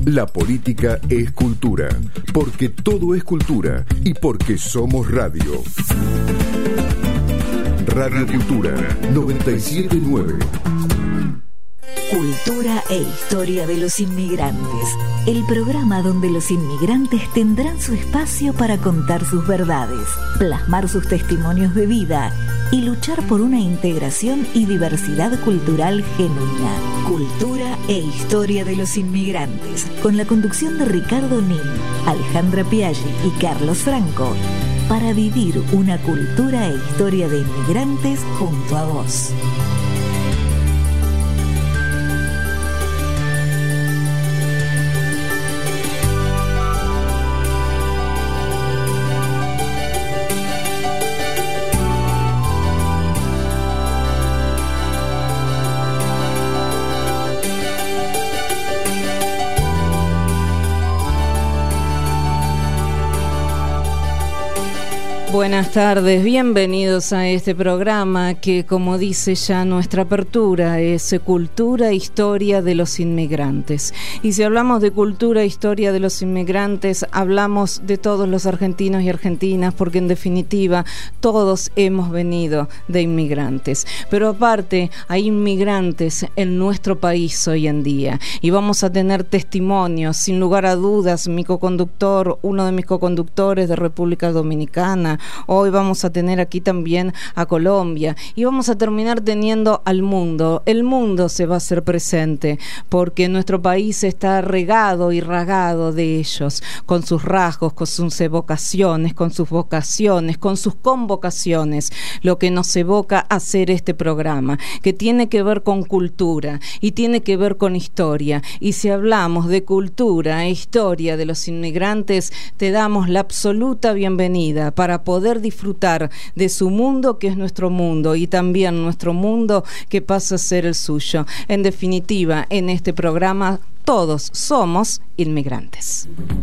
La política es cultura, porque todo es cultura y porque somos radio. Radio Cultura 979. Cultura e historia de los inmigrantes. El programa donde los inmigrantes tendrán su espacio para contar sus verdades, plasmar sus testimonios de vida y luchar por una integración y diversidad cultural genuina. Cultura e historia de los inmigrantes, con la conducción de Ricardo Nin, Alejandra Piaggi y Carlos Franco, para vivir una cultura e historia de inmigrantes junto a vos. Buenas tardes, bienvenidos a este programa que, como dice ya nuestra apertura, es Cultura e Historia de los Inmigrantes. Y si hablamos de cultura e historia de los inmigrantes, hablamos de todos los argentinos y argentinas, porque en definitiva todos hemos venido de inmigrantes. Pero aparte hay inmigrantes en nuestro país hoy en día y vamos a tener testimonios, sin lugar a dudas. Uno de mis coconductores de República Dominicana. Hoy vamos a tener aquí también a Colombia y vamos a terminar teniendo al mundo. El mundo se va a hacer presente porque nuestro país está regado y ragado de ellos, con sus rasgos, con sus evocaciones, con sus vocaciones, con sus convocaciones, lo que nos evoca hacer este programa, que tiene que ver con cultura y tiene que ver con historia. Y si hablamos de cultura e historia de los inmigrantes, te damos la absoluta bienvenida para poder disfrutar de su mundo, que es nuestro mundo, y también nuestro mundo que pasa a ser el suyo. En definitiva, en este programa todos somos inmigrantes.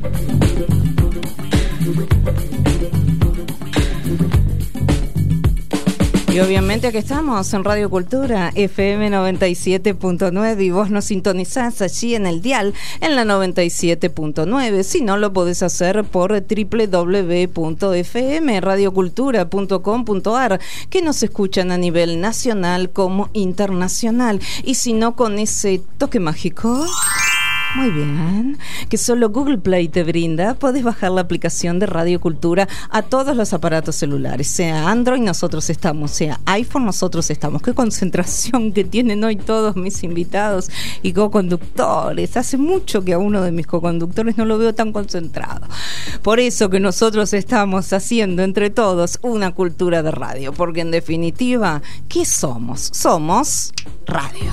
Y obviamente aquí estamos en Radio Cultura FM 97.9 y vos nos sintonizás allí en el dial en la 97.9. Si no, lo podés hacer por www.fmradiocultura.com.ar, que nos escuchan a nivel nacional como internacional. Y si no, con ese toque mágico, muy bien, que solo Google Play te brinda, podés bajar la aplicación de Radio Cultura a todos los aparatos celulares, sea Android, nosotros estamos, sea iPhone, nosotros estamos. Qué concentración que tienen hoy todos mis invitados y coconductores. Hace mucho que a uno de mis coconductores no lo veo tan concentrado. Por eso que nosotros estamos haciendo entre todos una cultura de radio, porque en definitiva, ¿qué somos? Somos radio.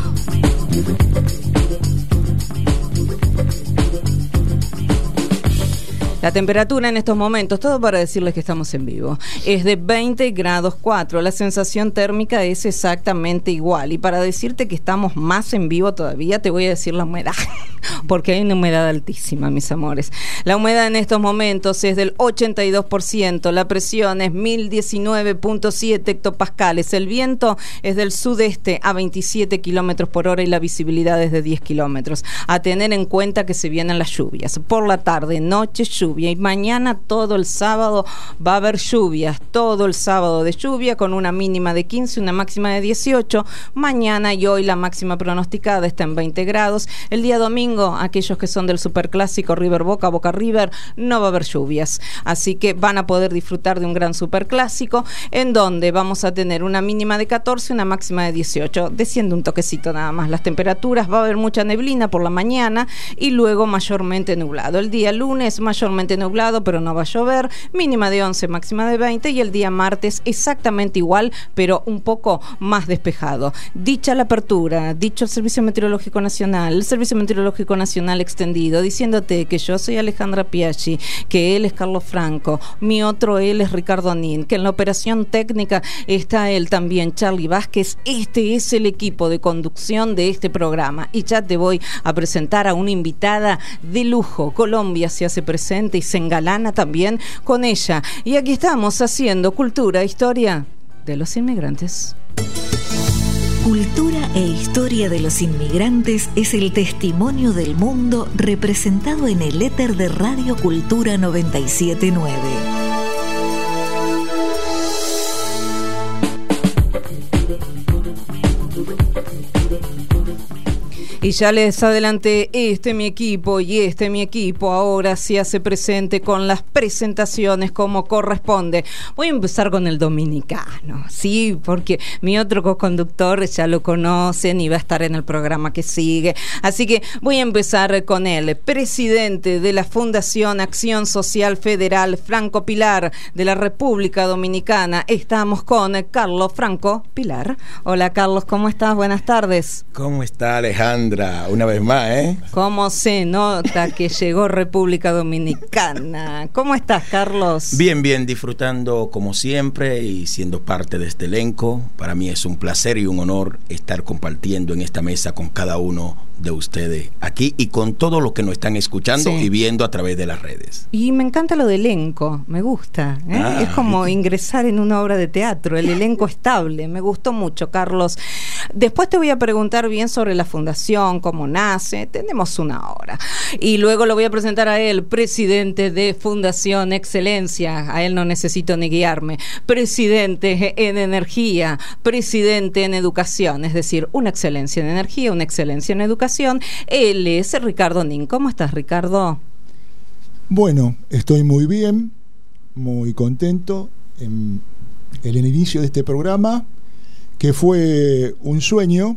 La temperatura en estos momentos, todo para decirles que estamos en vivo, es de 20 grados 4. La sensación térmica es exactamente igual. Y para decirte que estamos más en vivo todavía, te voy a decir la humedad, porque hay una humedad altísima, mis amores. La humedad en estos momentos es del 82%, la presión es 1019.7 hectopascales, el viento es del sudeste a 27 kilómetros por hora y la visibilidad es de 10 kilómetros. A tener en cuenta que se vienen las lluvias. Por la tarde, noche, lluvia. Y mañana todo el sábado va a haber lluvias, todo el sábado de lluvia, con una mínima de 15, una máxima de 18. Mañana y hoy la máxima pronosticada está en 20 grados. El día domingo, aquellos que son del superclásico River Boca, Boca River, no va a haber lluvias. Así que van a poder disfrutar de un gran superclásico, en donde vamos a tener una mínima de 14, una máxima de 18. Desciende un toquecito nada más las temperaturas, va a haber mucha neblina por la mañana y luego mayormente nublado. El día lunes mayormente nublado, pero no va a llover, mínima de 11, máxima de 20, y el día martes exactamente igual, pero un poco más despejado. Dicha la apertura, dicho el Servicio Meteorológico Nacional, el Servicio Meteorológico Nacional extendido, diciéndote que yo soy Alejandra Piaggi, que él es Carlos Franco, mi otro él es Ricardo Nin, que en la operación técnica está él también, Charlie Vázquez. Este es el equipo de conducción de este programa, y ya te voy a presentar a una invitada de lujo. Colombia se hace presente y se engalana también con ella. Y aquí estamos haciendo cultura, historia de los inmigrantes. Cultura e historia de los inmigrantes es el testimonio del mundo representado en el éter de Radio Cultura 97.9. Y ya les adelanté, mi equipo ahora se hace presente con las presentaciones como corresponde. Voy a empezar con el dominicano, sí, porque mi otro coconductor ya lo conocen y va a estar en el programa que sigue. Así que voy a empezar con él, presidente de la Fundación Acción Social Federal Franco Pilar de la República Dominicana. Estamos con Carlos Franco Pilar. Hola Carlos, ¿cómo estás? Buenas tardes. ¿Cómo está Alejandra? Una vez más, ¿Cómo se nota que llegó República Dominicana? ¿Cómo estás, Carlos? Bien, disfrutando como siempre y siendo parte de este elenco. Para mí es un placer y un honor estar compartiendo en esta mesa con cada uno de ustedes aquí y con todo lo que nos están escuchando y viendo a través de las redes. Y me encanta lo de elenco, me gusta, es como ingresar en una obra de teatro, el elenco estable, me gustó mucho, Carlos. Después te voy a preguntar bien sobre la fundación, cómo nace, tenemos una hora. Y luego lo voy a presentar a él, presidente de Fundación Excelencia, a él no necesito ni guiarme, presidente en energía, presidente en educación, es decir, una excelencia en energía, una excelencia en educación. Él es Ricardo Nin. ¿Cómo estás, Ricardo? Bueno, estoy muy bien, muy contento en el inicio de este programa, que fue un sueño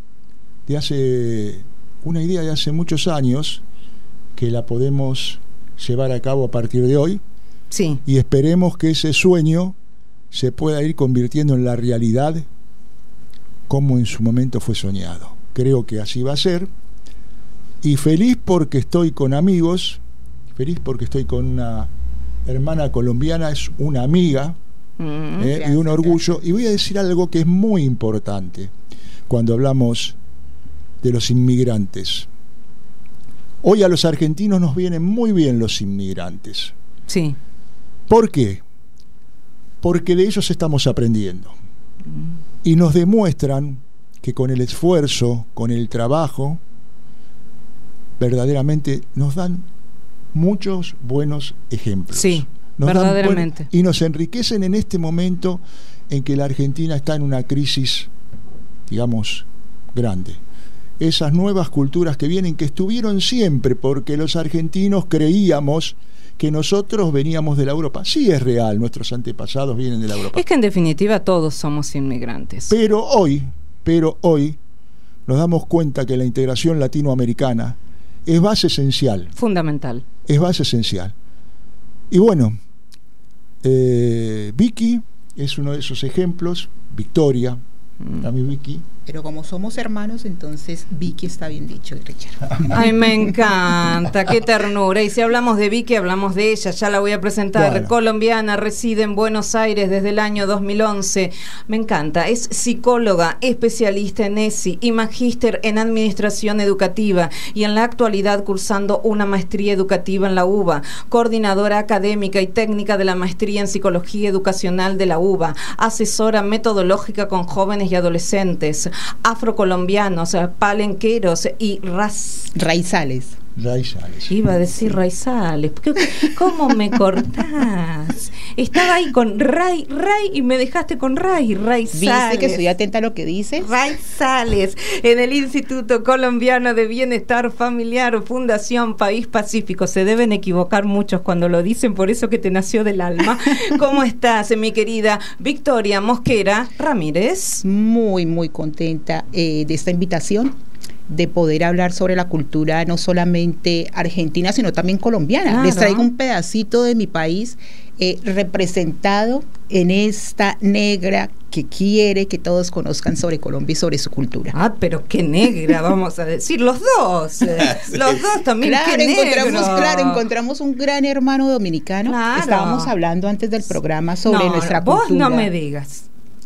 una idea de hace muchos años, que la podemos llevar a cabo a partir de hoy. Sí. Y esperemos que ese sueño se pueda ir convirtiendo en la realidad como en su momento fue soñado. Creo que así va a ser. Y feliz porque estoy con amigos, feliz porque estoy con una hermana colombiana, es una amiga, y un orgullo. Y voy a decir algo que es muy importante cuando hablamos de los inmigrantes. Hoy a los argentinos nos vienen muy bien los inmigrantes. Sí. ¿Por qué? Porque de ellos estamos aprendiendo. Y nos demuestran que con el esfuerzo, con el trabajo, verdaderamente nos dan muchos buenos ejemplos. Sí, verdaderamente. Y nos enriquecen en este momento en que la Argentina está en una crisis, digamos, grande. Esas nuevas culturas que vienen, que estuvieron siempre, porque los argentinos creíamos que nosotros veníamos de la Europa. Sí, es real, nuestros antepasados vienen de la Europa. Es que en definitiva todos somos inmigrantes. Pero hoy nos damos cuenta que la integración latinoamericana es base esencial. Fundamental. Es base esencial. Y bueno, Vicky es uno de esos ejemplos, Victoria, a mi Vicky. Pero como somos hermanos, entonces Vicky está bien dicho, Richard. Ay, me encanta, qué ternura. Y si hablamos de Vicky, hablamos de ella, ya la voy a presentar. Bueno. Colombiana, reside en Buenos Aires desde el año 2011. Me encanta, es psicóloga, especialista en ESI y magíster en Administración Educativa, y en la actualidad cursando una maestría educativa en la UBA, coordinadora académica y técnica de la maestría en Psicología Educacional de la UBA, asesora metodológica con jóvenes y adolescentes, afrocolombianos, palenqueros y raizales. Iba a decir raizales. ¿Cómo me cortás? Estaba ahí con Ray, y me dejaste con raizales. ¿Viste que estoy atenta a lo que dices? Raizales, en el Instituto Colombiano de Bienestar Familiar, Fundación País Pacífico. Se deben equivocar muchos cuando lo dicen, por eso que te nació del alma. ¿Cómo estás, mi querida Victoria Mosquera Ramírez? Muy, muy contenta de esta invitación, de poder hablar sobre la cultura no solamente argentina, sino también colombiana. Claro. Les traigo un pedacito de mi país representado en esta negra que quiere que todos conozcan sobre Colombia y sobre su cultura. Ah, pero qué negra, vamos a decir, los dos. Sí. Los dos también, claro, qué negro. Encontramos un gran hermano dominicano. Claro. Estábamos hablando antes del programa sobre nuestra cultura. Vos no me digas.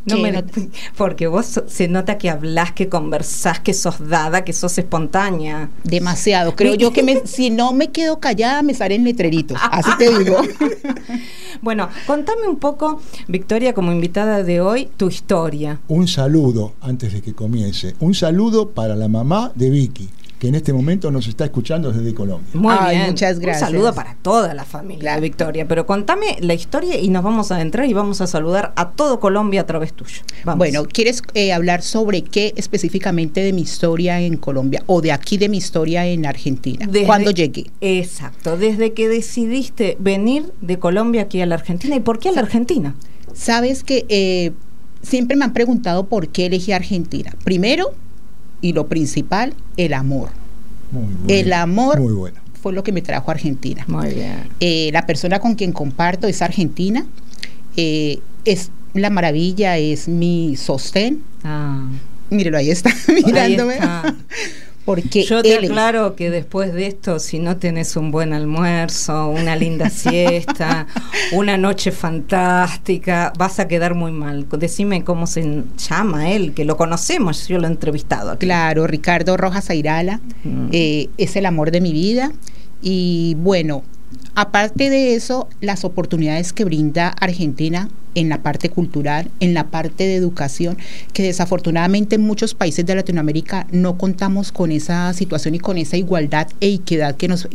Porque vos se nota que hablás, que conversás, que sos dada, que sos espontánea. Demasiado. Creo yo que si no me quedo callada me salen letreritos. Así te digo. Bueno, contame un poco, Victoria, como invitada de hoy, tu historia. Un saludo antes de que comience. Un saludo para la mamá de Vicky, que en este momento nos está escuchando desde Colombia. Muy bien. Muchas gracias. Un saludo para toda la familia de Victoria. Pero contame la historia y nos vamos a adentrar y vamos a saludar a todo Colombia a través tuyo. Vamos. Bueno, ¿quieres hablar sobre qué específicamente de mi historia en Colombia o de aquí de mi historia en Argentina? ¿Cuándo llegué? Exacto, desde que decidiste venir de Colombia aquí a la Argentina. ¿Y por qué a la Argentina? Sabes que siempre me han preguntado por qué elegí Argentina. Primero, y lo principal, el amor. Muy bueno. El amor muy bueno. Fue lo que me trajo a Argentina. Muy bien. La persona con quien comparto es argentina. Es la maravilla, es mi sostén. Mírelo, ahí está, mirándome. Ahí está. Porque yo te aclaro que después de esto, si no tenés un buen almuerzo, una linda siesta, una noche fantástica, vas a quedar muy mal. Decime cómo se llama él, que lo conocemos, yo lo he entrevistado aquí. Claro, Ricardo Rojas Airala, es el amor de mi vida. Y bueno, aparte de eso, las oportunidades que brinda Argentina en la parte cultural, en la parte de educación, que desafortunadamente en muchos países de Latinoamérica no contamos con esa situación y con esa igualdad e equidad que nos...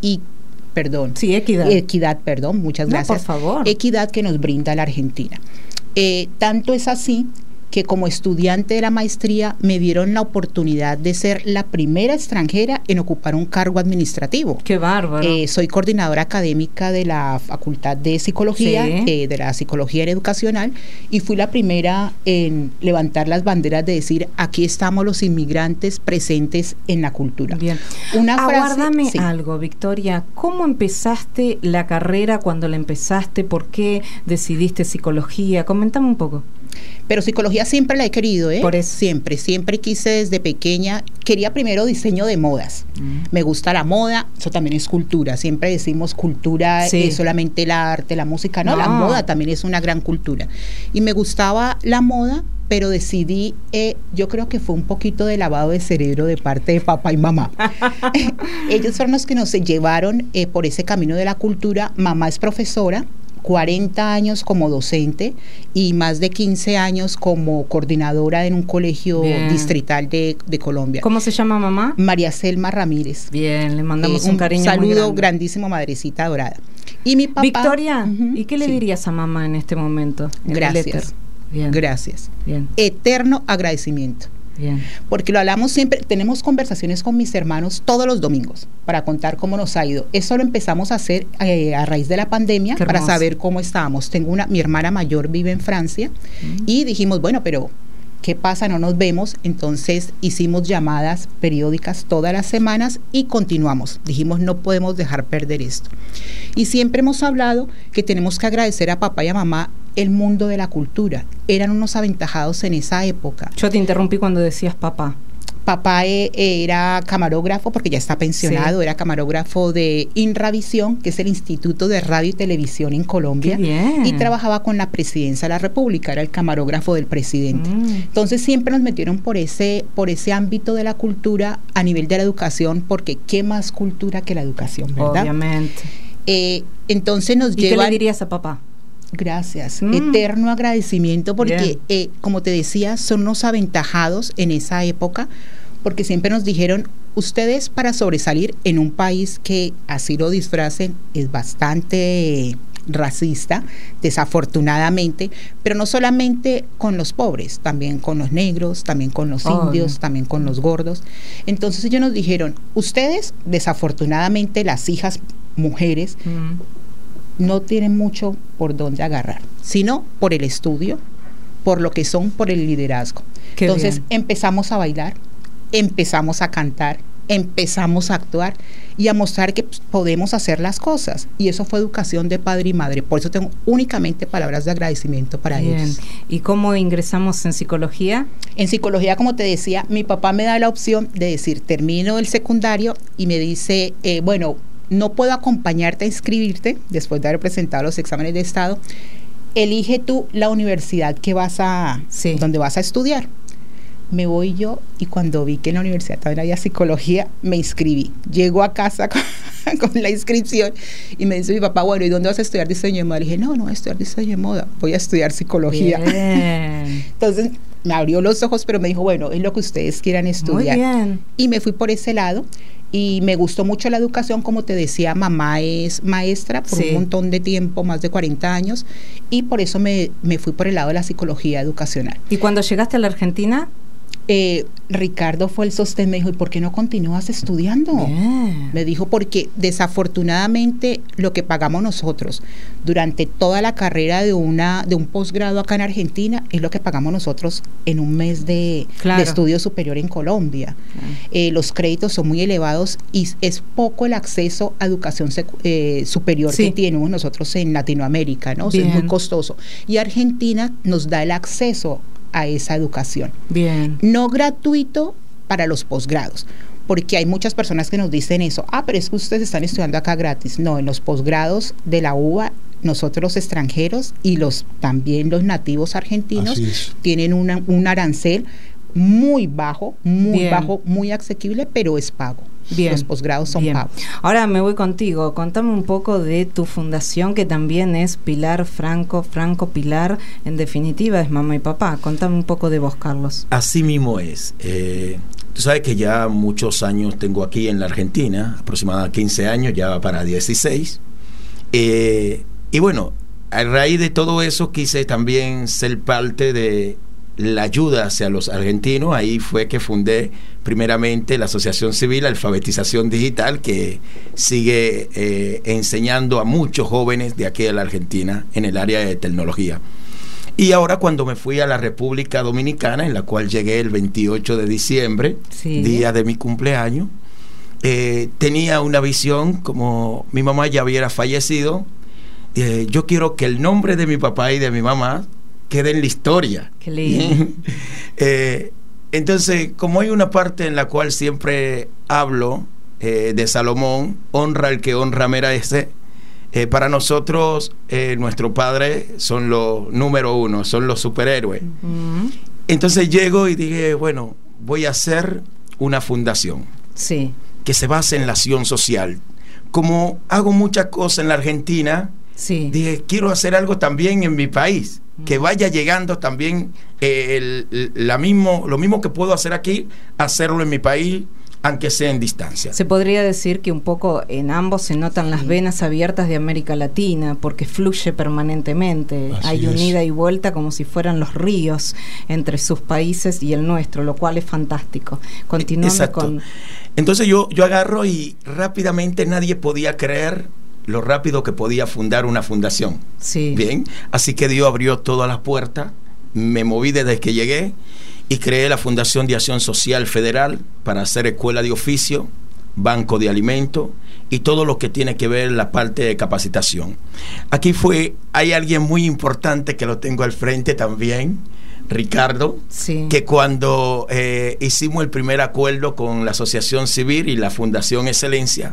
Equidad, perdón, muchas gracias. Por favor. Equidad que nos brinda la Argentina. Tanto es así que como estudiante de la maestría me dieron la oportunidad de ser la primera extranjera en ocupar un cargo administrativo. ¡Qué bárbaro! Soy coordinadora académica de la Facultad de Psicología, sí. De la Psicología Educacional, y fui la primera en levantar las banderas de decir, aquí estamos los inmigrantes presentes en la cultura. Bien. Aguárdame algo, Victoria. ¿Cómo empezaste la carrera cuando la empezaste? ¿Por qué decidiste psicología? Coméntame un poco. Pero psicología siempre la he querido, Por eso. Siempre quise desde pequeña. Quería primero diseño de modas. Me gusta la moda, eso también es cultura. Siempre decimos cultura es solamente el arte, la música. No, la moda también es una gran cultura. Y me gustaba la moda, pero decidí, yo creo que fue un poquito de lavado de cerebro de parte de papá y mamá. Ellos fueron los que nos llevaron por ese camino de la cultura. Mamá es profesora, 40 años como docente y más de 15 años como coordinadora en un colegio distrital de Colombia. ¿Cómo se llama mamá? María Selma Ramírez. Bien, le mandamos un cariño saludo muy grande. Grandísimo, madrecita dorada. Y mi papá... Victoria, ¿y qué le dirías a mamá en este momento? Gracias. Bien. Gracias. Bien. Eterno agradecimiento. Bien. Porque lo hablamos siempre, tenemos conversaciones con mis hermanos todos los domingos para contar cómo nos ha ido. Eso lo empezamos a hacer a raíz de la pandemia para saber cómo estábamos. Mi hermana mayor vive en Francia y dijimos, bueno, pero ¿qué pasa? No nos vemos. Entonces hicimos llamadas periódicas todas las semanas y continuamos. Dijimos, no podemos dejar perder esto. Y siempre hemos hablado que tenemos que agradecer a papá y a mamá el mundo de la cultura. Eran unos aventajados en esa época. Yo te interrumpí cuando decías papá. Papá era camarógrafo, porque ya está pensionado, era camarógrafo de INRAVISIón, que es el Instituto de Radio y Televisión en Colombia. ¡Qué bien! Y trabajaba con la Presidencia de la República, era el camarógrafo del presidente. Entonces siempre nos metieron por ese ámbito de la cultura a nivel de la educación, porque ¿qué más cultura que la educación, verdad? Obviamente. Entonces nos llevan... ¿Y qué le dirías a papá? Gracias, eterno agradecimiento porque, como te decía, son unos aventajados en esa época, porque siempre nos dijeron, ustedes para sobresalir en un país que así lo disfracen es bastante racista, desafortunadamente, pero no solamente con los pobres, también con los negros, también con los indios, también con los gordos. Entonces ellos nos dijeron, ustedes, desafortunadamente, las hijas mujeres, no tienen mucho por dónde agarrar, sino por el estudio, por lo que son, por el liderazgo. Entonces empezamos a bailar, empezamos a cantar, empezamos a actuar y a mostrar que podemos hacer las cosas. Y eso fue educación de padre y madre. Por eso tengo únicamente palabras de agradecimiento para ellos. ¿Y cómo ingresamos en psicología? En psicología, como te decía, mi papá me da la opción de decir, termino el secundario y me dice, no puedo acompañarte a inscribirte después de haber presentado los exámenes de estado elige tú la universidad que donde vas a estudiar. Me voy yo y cuando vi que en la universidad también había psicología, me inscribí. Llego a casa con la inscripción y me dice mi papá, bueno, ¿y dónde vas a estudiar diseño de moda? Le dije, no voy a estudiar diseño de moda, voy a estudiar psicología. Entonces me abrió los ojos, pero me dijo, bueno, es lo que ustedes quieran estudiar. Muy bien. Y me fui por ese lado. Y me gustó mucho la educación, como te decía, mamá es maestra por un montón de tiempo, más de 40 años, y por eso me fui por el lado de la psicología educacional. ¿Y cuando llegaste a la Argentina? Ricardo fue el sostén, me dijo, ¿y por qué no continúas estudiando? Bien. Me dijo, porque desafortunadamente lo que pagamos nosotros durante toda la carrera de un posgrado acá en Argentina es lo que pagamos nosotros en un mes de estudio superior en Colombia. Los créditos son muy elevados y es poco el acceso a educación superior que tenemos nosotros en Latinoamérica, ¿no? O sea, es muy costoso. Y Argentina nos da el acceso a esa educación. Bien. No gratuito para los posgrados, porque hay muchas personas que nos dicen eso, pero es que ustedes están estudiando acá gratis. No, en los posgrados de la UBA, nosotros los extranjeros y también los nativos argentinos tienen un arancel muy bajo, muy asequible, pero es pago. Bien. Los posgrados son pagos. Ahora me voy contigo. Contame un poco de tu fundación, que también es Pilar Franco Pilar. En definitiva, es mamá y papá. Contame un poco de vos, Carlos. Así mismo es. Tú sabes que ya muchos años tengo aquí en la Argentina, aproximadamente 15 años, ya va para 16. Y bueno, a raíz de todo eso quise también ser parte de la ayuda hacia los argentinos. Ahí fue que fundé primeramente la Asociación Civil Alfabetización Digital, que sigue enseñando a muchos jóvenes de aquí de la Argentina en el área de tecnología. Y ahora, cuando me fui a la República Dominicana, en la cual llegué el 28 de diciembre, día de mi cumpleaños, tenía una visión, como mi mamá ya hubiera fallecido, yo quiero que el nombre de mi papá y de mi mamá quede en la historia. Qué lindo. Entonces, como hay una parte en la cual siempre hablo de Salomón, honra al que honra merece, para nosotros nuestro padre son los número uno, son los superhéroes. Entonces llego y dije, bueno, voy a hacer una fundación que se base en la acción social. Como hago muchas cosas en la Argentina, dije, quiero hacer algo también en mi país, que vaya llegando también lo mismo que puedo hacer aquí, hacerlo en mi país, aunque sea en distancia. Se podría decir que un poco en ambos se notan las venas abiertas de América Latina, porque fluye permanentemente. Hay un ida y vuelta como si fueran los ríos entre sus países y el nuestro, lo cual es fantástico. Continuando con... Entonces yo agarro y rápidamente nadie podía creer lo rápido que podía fundar una fundación. Bien, así que Dios abrió todas las puertas, me moví desde que llegué y creé la Fundación de Acción Social Federal para hacer escuela de oficio, banco de alimentos y todo lo que tiene que ver la parte de capacitación. Aquí hay alguien muy importante que lo tengo al frente también, Ricardo, que cuando hicimos el primer acuerdo con la Asociación Civil y la Fundación Excelencia,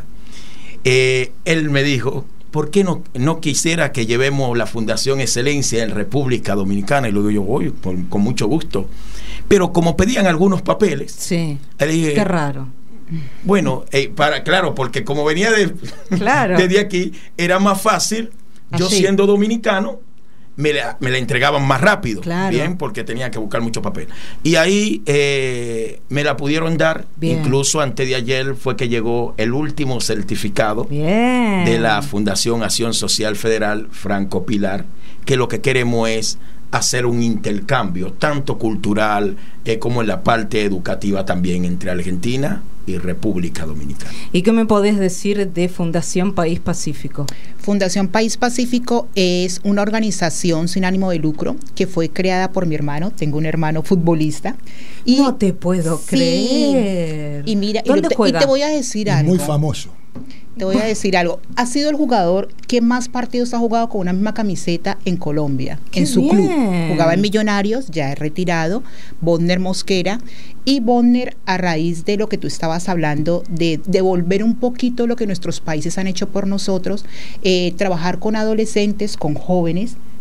él me dijo, ¿por qué no quisiera que llevemos la Fundación Excelencia en República Dominicana? Y luego yo voy con mucho gusto. Pero como pedían algunos papeles, le dije, qué raro. Bueno, claro, porque como venía desde aquí, era más fácil, yo siendo dominicano, me la entregaban más rápido, bien, porque tenía que buscar mucho papel. Y ahí me la pudieron dar, incluso antes de ayer fue que llegó el último certificado de la Fundación Acción Social Federal Franco Pilar, que lo que queremos es hacer un intercambio, tanto cultural como en la parte educativa también, entre Argentina y República Dominicana. ¿Y qué me podés decir de Fundación País Pacífico? Fundación País Pacífico es una organización sin ánimo de lucro que fue creada por mi hermano. Tengo un hermano futbolista. Y no te puedo creer. Y mira, ¿dónde juega? Y te voy a decir algo. Muy famoso. Te voy a decir algo. Ha sido el jugador que más partidos ha jugado con una misma camiseta en Colombia, en su club. Jugaba en Millonarios, ya es retirado, Bonner Mosquera. Y Bonner, a raíz de lo que tú estabas hablando, de devolver un poquito lo que nuestros países han hecho por nosotros, trabajar con adolescentes, con jóvenes,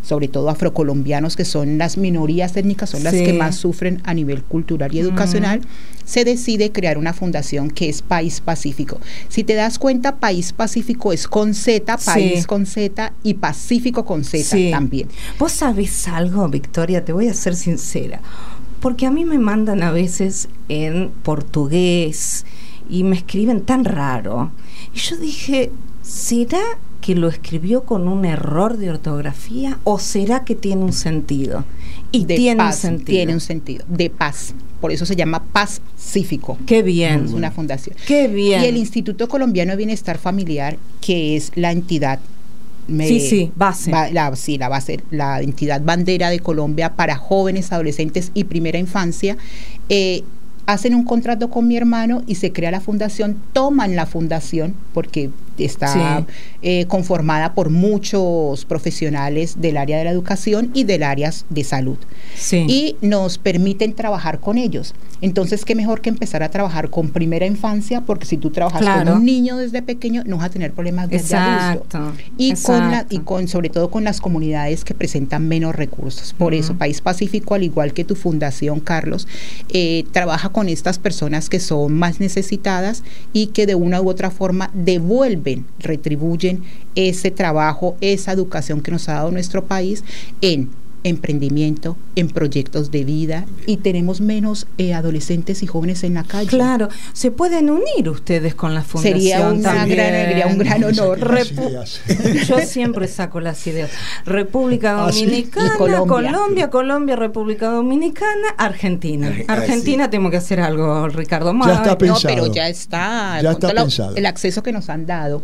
sobre todo afrocolombianos, que son las minorías étnicas, son las que más sufren a nivel cultural y educacional, se decide crear una fundación que es País Pacífico. Si te das cuenta, País Pacífico es con Z, país con Z, y Pacífico con Z también. Vos sabés algo, Victoria, te voy a ser sincera, porque a mí me mandan a veces en portugués y me escriben tan raro. Y yo dije, ¿será que lo escribió con un error de ortografía o será que tiene un sentido? Y tiene un sentido. Tiene un sentido, de paz. Por eso se llama Pacífico. Qué bien. Es una fundación. Qué bien. Y el Instituto Colombiano de Bienestar Familiar, que es la entidad base. La base, la entidad bandera de Colombia para jóvenes, adolescentes y primera infancia, hacen un contrato con mi hermano y se crea la fundación, toman la fundación porque está conformada por muchos profesionales del área de la educación y del área de salud. Y nos permiten trabajar con ellos. Entonces, qué mejor que empezar a trabajar con primera infancia, porque si tú trabajas con un niño desde pequeño, no vas a tener problemas desde adulto. Y sobre todo con las comunidades que presentan menos recursos. Por eso, País Pacífico, al igual que tu fundación, Carlos, trabaja con estas personas que son más necesitadas y que de una u otra forma retribuyen ese trabajo, esa educación que nos ha dado nuestro país en emprendimiento, en proyectos de vida, y tenemos menos adolescentes y jóvenes en la calle. Claro, se pueden unir ustedes con la fundación. Sería un gran honor. Yo siempre saco las ideas. República Dominicana, Colombia, República Dominicana, Argentina. Argentina tenemos que hacer algo, Ricardo. Ya está pensado. Pero ya está pensado. El acceso que nos han dado.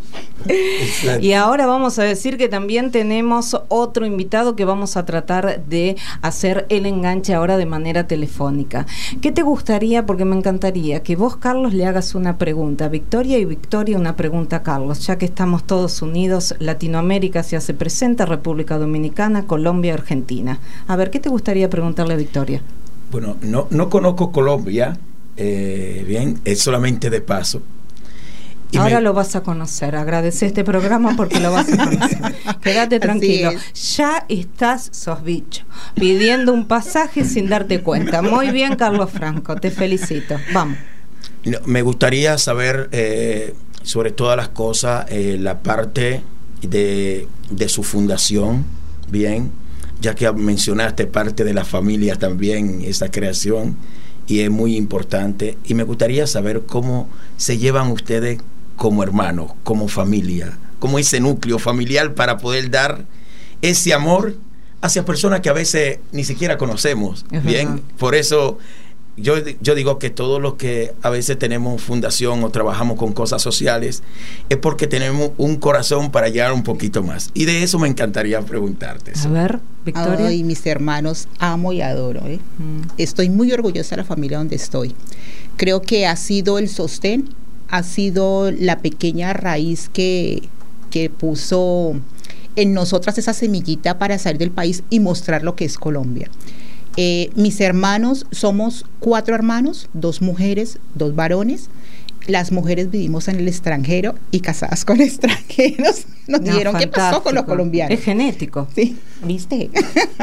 Y ahora vamos a decir que también tenemos otro invitado que vamos a tratar de hacer el enganche ahora de manera telefónica. ¿Qué te gustaría? Porque me encantaría que vos, Carlos, le hagas una pregunta a Victoria y Victoria una pregunta a Carlos, ya que estamos todos unidos. Latinoamérica se hace presente, República Dominicana, Colombia, Argentina. A ver, ¿qué te gustaría preguntarle a Victoria? Bueno, no conozco Colombia, bien, es solamente de paso. Ahora lo vas a conocer. Agradece este programa porque lo vas a conocer. Quédate tranquilo. Ya sos bicho, pidiendo un pasaje sin darte cuenta. Muy bien, Carlos Franco, te felicito. Vamos. Me gustaría saber sobre todas las cosas la parte de su fundación, bien, ya que mencionaste parte de la familia también, esa creación, y es muy importante. Y me gustaría saber cómo se llevan ustedes como hermanos, como familia, como ese núcleo familiar para poder dar ese amor hacia personas que a veces ni siquiera conocemos. Bien, por eso yo digo que todos los que a veces tenemos fundación o trabajamos con cosas sociales es porque tenemos un corazón para llegar un poquito más. Y de eso me encantaría preguntarte. A ver, Victoria. Ay, mis hermanos, amo y adoro. Estoy muy orgullosa de la familia donde estoy. Creo que ha sido el sostén, ha sido la pequeña raíz que puso en nosotras esa semillita para salir del país y mostrar lo que es Colombia. Mis hermanos, somos 4 hermanos, 2 mujeres, 2 varones. Las mujeres vivimos en el extranjero y casadas con extranjeros. Nos dijeron qué pasó con los colombianos. Es genético. Sí, ¿viste?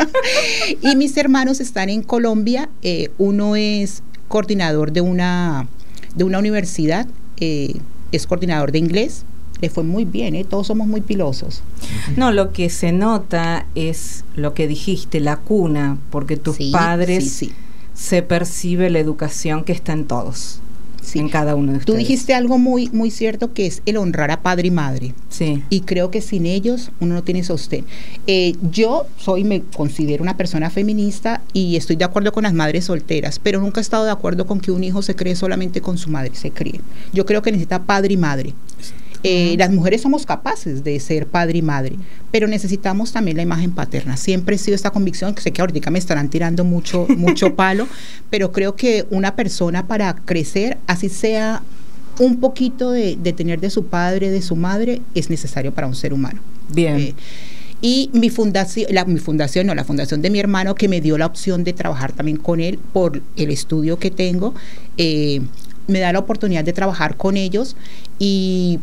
Y mis hermanos están en Colombia. Uno es coordinador de una universidad, es coordinador de inglés. Le fue muy bien, todos somos muy pilosos. No, lo que se nota es lo que dijiste, la cuna, porque tus padres se percibe la educación que está en todos, en cada uno de ustedes. Tú dijiste algo muy, muy cierto, que es el honrar a padre y madre. Sí. Y creo que sin ellos uno no tiene sostén. Yo me considero una persona feminista y estoy de acuerdo con las madres solteras, pero nunca he estado de acuerdo con que un hijo se cree solamente con su madre, se críe. Yo creo que necesita padre y madre. Las mujeres somos capaces de ser padre y madre, pero necesitamos también la imagen paterna. Siempre he sido esta convicción, que sé que ahorita me estarán tirando mucho palo, pero creo que una persona para crecer, así sea un poquito de tener de su padre, de su madre, es necesario para un ser humano. Bien. Y la fundación de mi hermano, que me dio la opción de trabajar también con él por el estudio que tengo, me da la oportunidad de trabajar con ellos y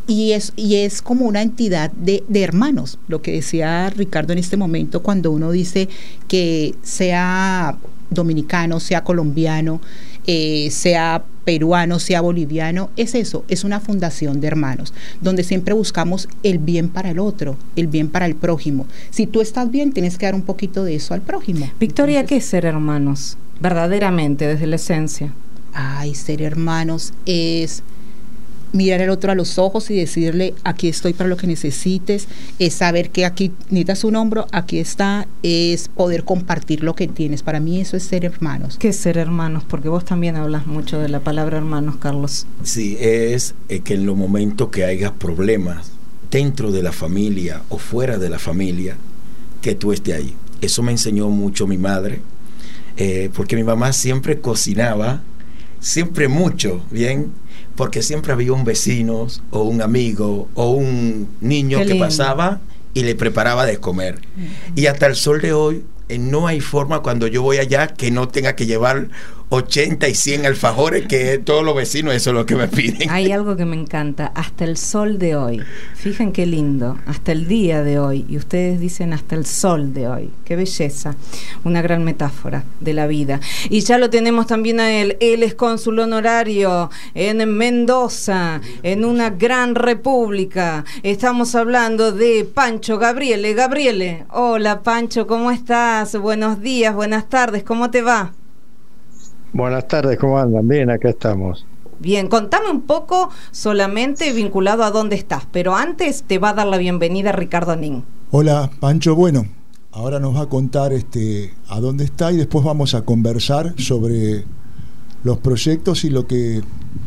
y es como una entidad de hermanos, lo que decía Ricardo en este momento, cuando uno dice que sea dominicano, sea colombiano, sea peruano, sea boliviano, es eso, es una fundación de hermanos, donde siempre buscamos el bien para el otro, el bien para el prójimo. Si tú estás bien, tienes que dar un poquito de eso al prójimo. Victoria, ¿qué es ser hermanos? Verdaderamente, desde la esencia. Ay, ser hermanos es mirar al otro a los ojos y decirle, aquí estoy para lo que necesites, es saber que aquí necesitas un hombro, aquí está, es poder compartir lo que tienes. Para mí eso es ser hermanos. ¿Qué es ser hermanos? Porque vos también hablas mucho de la palabra hermanos, Carlos. Sí, es que en los momentos que haya problemas dentro de la familia o fuera de la familia, que tú estés ahí. Eso me enseñó mucho mi madre, porque mi mamá siempre cocinaba, siempre mucho, bien, porque siempre había un vecino o un amigo o un niño que pasaba y le preparaba de comer. Y hasta el sol de hoy no hay forma cuando yo voy allá que no tenga que llevar 80 y 100 alfajores, que todos los vecinos eso es lo que me piden. Hay algo que me encanta, hasta el sol de hoy. Fíjense qué lindo, hasta el día de hoy. Y ustedes dicen hasta el sol de hoy. Qué belleza. Una gran metáfora de la vida. Y ya lo tenemos también a él. Él es cónsul honorario en Mendoza, en una gran república. Estamos hablando de Pancho Gabriele. Gabriele, hola Pancho, ¿cómo estás? Buenos días, buenas tardes, ¿cómo te va? Buenas tardes, ¿cómo andan? Bien, acá estamos. Bien, contame un poco solamente vinculado a dónde estás, pero antes te va a dar la bienvenida Ricardo Nin. Hola, Pancho, bueno, ahora nos va a contar a dónde está y después vamos a conversar sobre los proyectos y lo que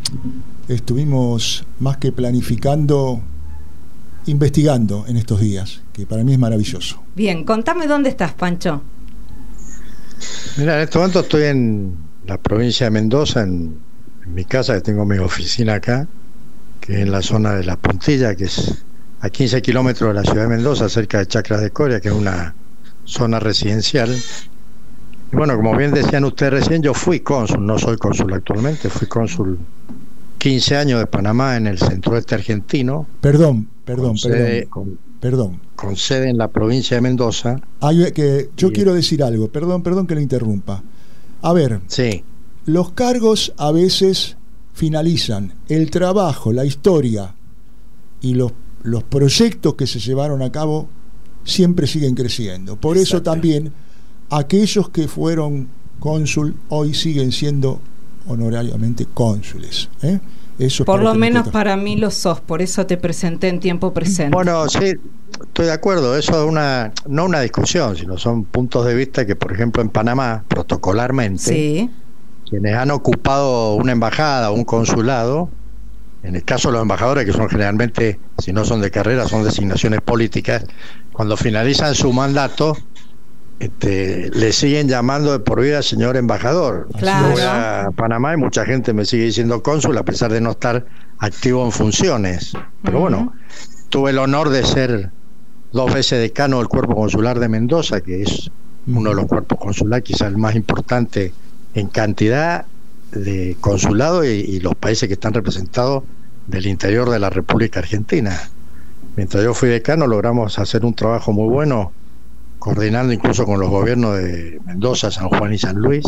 estuvimos más que planificando, investigando en estos días, que para mí es maravilloso. Bien, contame dónde estás, Pancho. Mira, en este momento estoy en la provincia de Mendoza, en mi casa, que tengo mi oficina acá, que es en la zona de La Puntilla, que es a 15 kilómetros de la ciudad de Mendoza, cerca de Chacras de Coria, que es una zona residencial. Y bueno, como bien decían ustedes recién, yo fui cónsul, no soy cónsul actualmente, fui cónsul 15 años de Panamá en el centro-oeste argentino. Perdón. Con sede en la provincia de Mendoza. Yo quiero decir algo, perdón que lo interrumpa. A ver, sí. Los cargos a veces finalizan, el trabajo, la historia y los proyectos que se llevaron a cabo siempre siguen creciendo. Por eso también aquellos que fueron cónsul hoy siguen siendo honorariamente cónsules. Eso por lo menos para mí lo sos, por eso te presenté en tiempo presente. Bueno, sí, estoy de acuerdo, eso es no una discusión, sino son puntos de vista que, por ejemplo, en Panamá, protocolarmente, sí, quienes han ocupado una embajada o un consulado, en el caso de los embajadores, que son generalmente, si no son de carrera, son designaciones políticas, cuando finalizan su mandato, le siguen llamando de por vida señor embajador. Claro. Yo voy a Panamá y mucha gente me sigue diciendo cónsul a pesar de no estar activo en funciones. Pero bueno, tuve el honor de ser 2 veces decano del Cuerpo Consular de Mendoza, que es uno de los cuerpos consulares, quizás el más importante en cantidad de consulado y los países que están representados del interior de la República Argentina. Mientras yo fui decano logramos hacer un trabajo muy bueno, coordinando incluso con los gobiernos de Mendoza, San Juan y San Luis,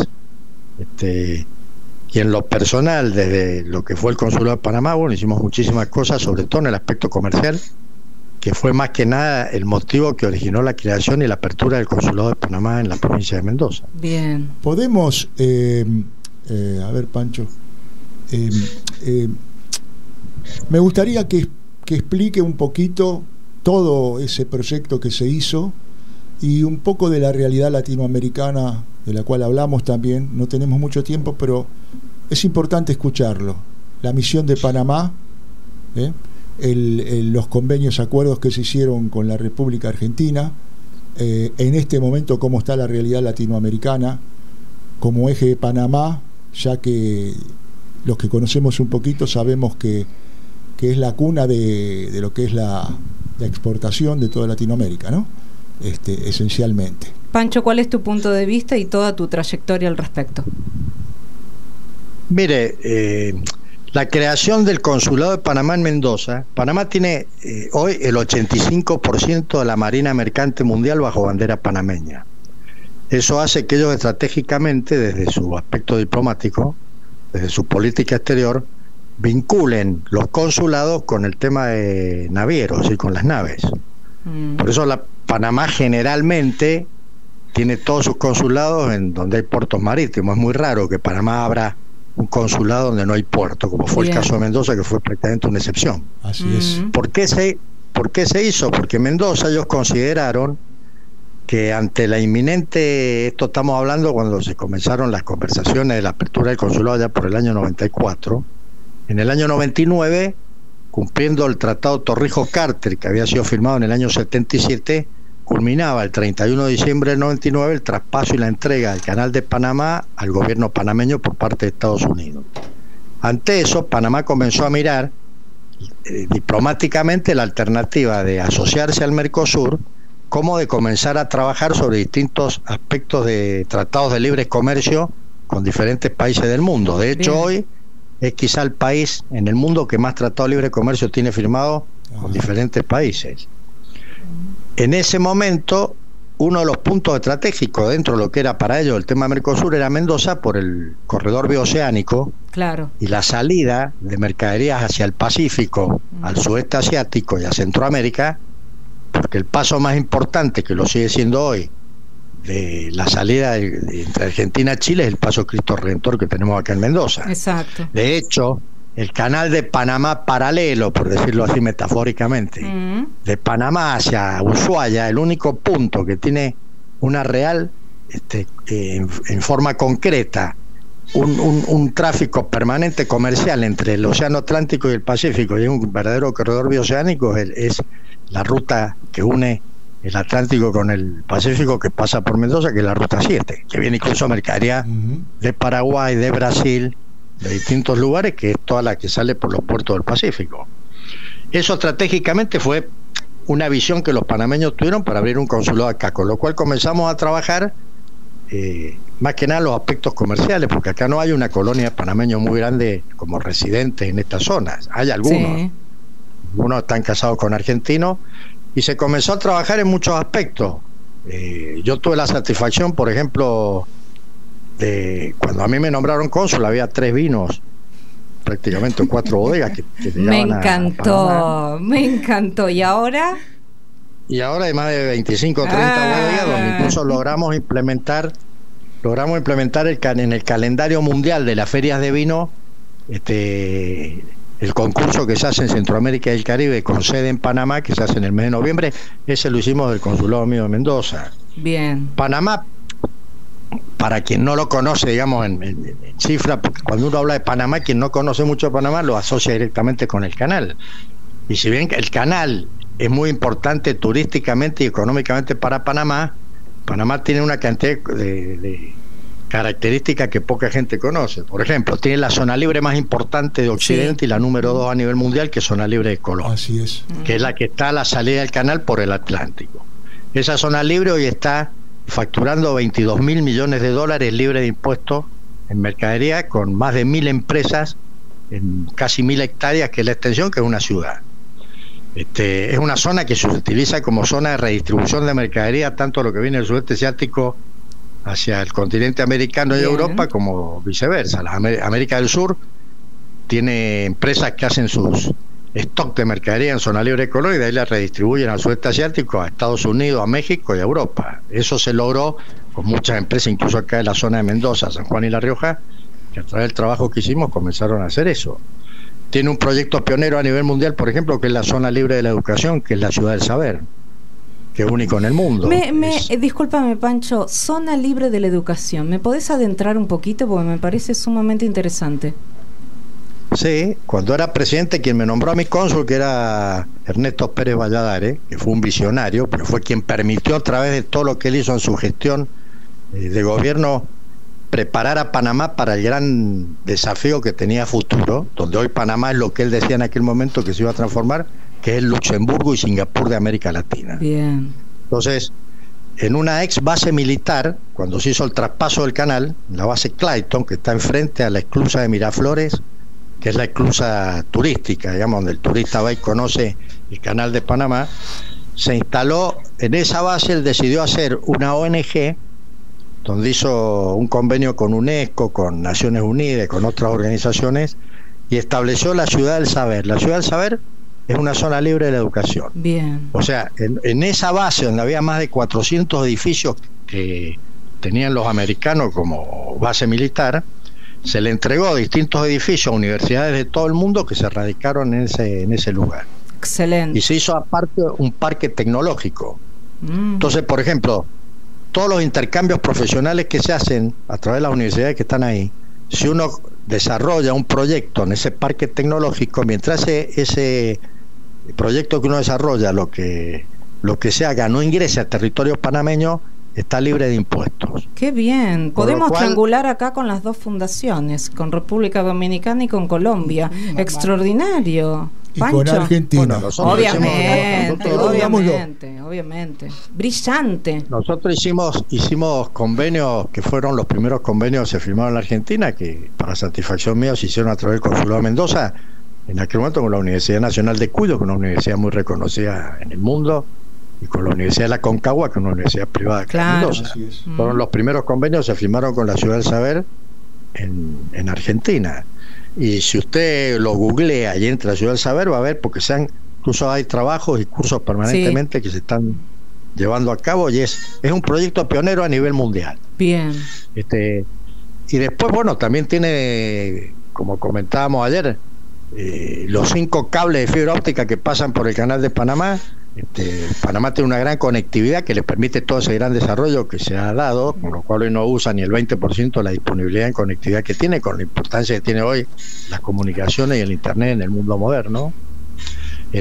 y en lo personal, desde lo que fue el Consulado de Panamá, bueno, hicimos muchísimas cosas, sobre todo en el aspecto comercial, que fue más que nada el motivo que originó la creación y la apertura del Consulado de Panamá en la provincia de Mendoza. Bien. Podemos, a ver, Pancho, me gustaría que explique un poquito todo ese proyecto que se hizo y un poco de la realidad latinoamericana de la cual hablamos también. No tenemos mucho tiempo, pero es importante escucharlo. La misión de Panamá, los convenios, acuerdos que se hicieron con la República Argentina, en este momento cómo está la realidad latinoamericana como eje de Panamá, ya que los que conocemos un poquito sabemos que es la cuna de lo que es la exportación de toda Latinoamérica, ¿no? Esencialmente. Pancho, ¿cuál es tu punto de vista y toda tu trayectoria al respecto? Mire, La creación del consulado de Panamá en Mendoza. Panamá tiene hoy el 85% de la marina mercante mundial bajo bandera panameña. Eso hace que ellos estratégicamente, desde su aspecto diplomático, desde su política exterior, vinculen los consulados con el tema de navieros y con las naves. Por eso Panamá generalmente tiene todos sus consulados en donde hay puertos marítimos. Es muy raro que Panamá abra un consulado donde no hay puerto, como fue el caso de Mendoza, que fue prácticamente una excepción. Así es. ¿Por qué se hizo? Porque en Mendoza ellos consideraron que ante la inminente, esto estamos hablando cuando se comenzaron las conversaciones de la apertura del consulado ya por el año 94, en el año 99, cumpliendo el Tratado Torrijos-Carter, que había sido firmado en el año 77, culminaba el 31 de diciembre del 99 el traspaso y la entrega del Canal de Panamá al gobierno panameño por parte de Estados Unidos. Ante eso, Panamá comenzó a mirar diplomáticamente la alternativa de asociarse al Mercosur, como de comenzar a trabajar sobre distintos aspectos de tratados de libre comercio con diferentes países del mundo. De hecho, hoy es quizá el país en el mundo que más tratado de libre comercio tiene firmado con diferentes países. En ese momento, uno de los puntos estratégicos dentro de lo que era para ellos el tema Mercosur era Mendoza por el corredor bioceánico, claro, y la salida de mercaderías hacia el Pacífico, al sudeste asiático y a Centroamérica, porque el paso más importante, que lo sigue siendo hoy, de la salida entre Argentina y Chile es el paso Cristo Redentor que tenemos acá en Mendoza. Exacto. De hecho, el canal de Panamá paralelo, por decirlo así metafóricamente, de Panamá hacia Ushuaia, el único punto que tiene una real, en forma concreta, un tráfico permanente comercial entre el Océano Atlántico y el Pacífico, y un verdadero corredor bioceánico, es la ruta que une el Atlántico con el Pacífico, que pasa por Mendoza, que es la ruta 7, que viene incluso mercadería de Paraguay, de Brasil, de distintos lugares, que es toda la que sale por los puertos del Pacífico. Eso estratégicamente fue una visión que los panameños tuvieron para abrir un consulado acá, con lo cual comenzamos a trabajar más que nada los aspectos comerciales, porque acá no hay una colonia de panameños muy grande como residentes en estas zonas. Hay algunos, sí. Algunos están casados con argentinos, y se comenzó a trabajar en muchos aspectos. Yo tuve la satisfacción, por ejemplo, de cuando a mí me nombraron cónsul, había 3 vinos, prácticamente 4 bodegas que me encantó, me encantó. ¿Y ahora? Y ahora hay más de 25 o 30 bodegas, donde incluso logramos implementar en el calendario mundial de las ferias de vino el concurso que se hace en Centroamérica y el Caribe, con sede en Panamá, que se hace en el mes de noviembre. Ese lo hicimos del consulado mío de Mendoza. Bien. Panamá, para quien no lo conoce, digamos, en cifra, porque cuando uno habla de Panamá, quien no conoce mucho de Panamá lo asocia directamente con el canal. Y si bien el canal es muy importante turísticamente y económicamente para Panamá, Panamá tiene una cantidad de características que poca gente conoce. Por ejemplo, tiene la zona libre más importante de Occidente, y la número 2 a nivel mundial, que es zona libre de Colón. Así es. Que es la que está a la salida del canal por el Atlántico. Esa zona libre hoy está facturando 22.000 millones de dólares libre de impuestos en mercadería, con más de 1.000 empresas en casi 1.000 hectáreas, que es la extensión, que es una ciudad. Es una zona que se utiliza como zona de redistribución de mercadería, tanto lo que viene del sudeste asiático hacia el continente americano y Europa, como viceversa. América del Sur tiene empresas que hacen sus stock de mercadería en zona libre de Colón, y de ahí la redistribuyen al sudeste asiático, a Estados Unidos, a México y a Europa. Eso se logró con muchas empresas, incluso acá en la zona de Mendoza, San Juan y La Rioja, que a través del trabajo que hicimos comenzaron a hacer eso. Tiene un proyecto pionero a nivel mundial, por ejemplo, que es la zona libre de la educación, que es la ciudad del saber, que es único en el mundo. Discúlpame, Pancho, zona libre de la educación, ¿me podés adentrar un poquito? Porque me parece sumamente interesante. Sí, cuando era presidente, quien me nombró a mi cónsul, que era Ernesto Pérez Valladares, que fue un visionario, pero fue quien permitió, a través de todo lo que él hizo en su gestión de gobierno, preparar a Panamá para el gran desafío que tenía futuro, donde hoy Panamá es lo que él decía en aquel momento que se iba a transformar, que es el Luxemburgo y Singapur de América Latina. Bien. Entonces, en una ex base militar, cuando se hizo el traspaso del canal, la base Clayton, que está enfrente a la esclusa de Miraflores, que es la esclusa turística, digamos, donde el turista va y conoce el Canal de Panamá, se instaló en esa base. Él decidió hacer una ONG donde hizo un convenio con UNESCO, con Naciones Unidas, con otras organizaciones, y estableció la Ciudad del Saber. La Ciudad del Saber es una zona libre de la educación. Bien. O sea, en esa base donde había más de 400 edificios que tenían los americanos como base militar, se le entregó a distintos edificios a universidades de todo el mundo que se radicaron en ese lugar. Excelente. Y se hizo aparte un parque tecnológico. Entonces, por ejemplo, todos los intercambios profesionales que se hacen a través de las universidades que están ahí, si uno desarrolla un proyecto en ese parque tecnológico, mientras ese proyecto que uno desarrolla, lo que se haga, no ingrese a territorio panameño, está libre de impuestos. Qué bien. Podemos triangular acá con las dos fundaciones, con República Dominicana y con Colombia. Extraordinario. Y Pancho. con Argentina. Bueno, obviamente. Brillante. Nosotros hicimos convenios que fueron los primeros convenios que se firmaron en la Argentina, que para satisfacción mía se hicieron a través del Consulado de Mendoza, en aquel momento con la Universidad Nacional de Cuyo, que es una universidad muy reconocida en el mundo, y con la Universidad de la Concagua, que es una universidad privada de Mendoza. Fueron los primeros convenios, se firmaron con la Ciudad del Saber en Argentina. Y si usted lo googlea y entra a la Ciudad del Saber, va a ver, porque incluso hay trabajos y cursos permanentemente que se están llevando a cabo, y es un proyecto pionero a nivel mundial. Bien. Y después, bueno, también tiene, como comentábamos ayer, los 5 cables de fibra óptica que pasan por el Canal de Panamá. Panamá tiene una gran conectividad que le permite todo ese gran desarrollo que se ha dado, con lo cual hoy no usa ni el 20% de la disponibilidad en conectividad que tiene, con la importancia que tiene hoy las comunicaciones y el internet en el mundo moderno. Y